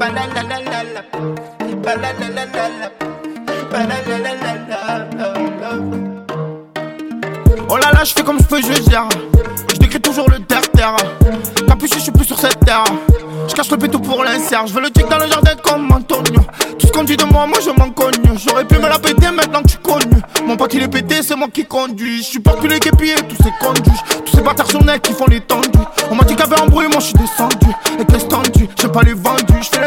Oh là là, je fais comme je peux, je gère. Je décris toujours le terre-terre. Capuché, je suis plus sur cette terre. Je cache le pétou pour l'insert. Je veux le tic dans le jardin comme Antonio. Tout ce qu'on dit de moi, moi je m'en cogne. J'aurais pu me la péter maintenant que tu connais. Mon pote il est pété, c'est moi qui conduis. Je supporte plus les képis et tous ces conduits. Tous ces bâtards sur net qui font les tendus. On m'a dit qu'il y avait un bruit, moi je suis descendu. Et qu'est-ce tendu, j'ai pas les vendus.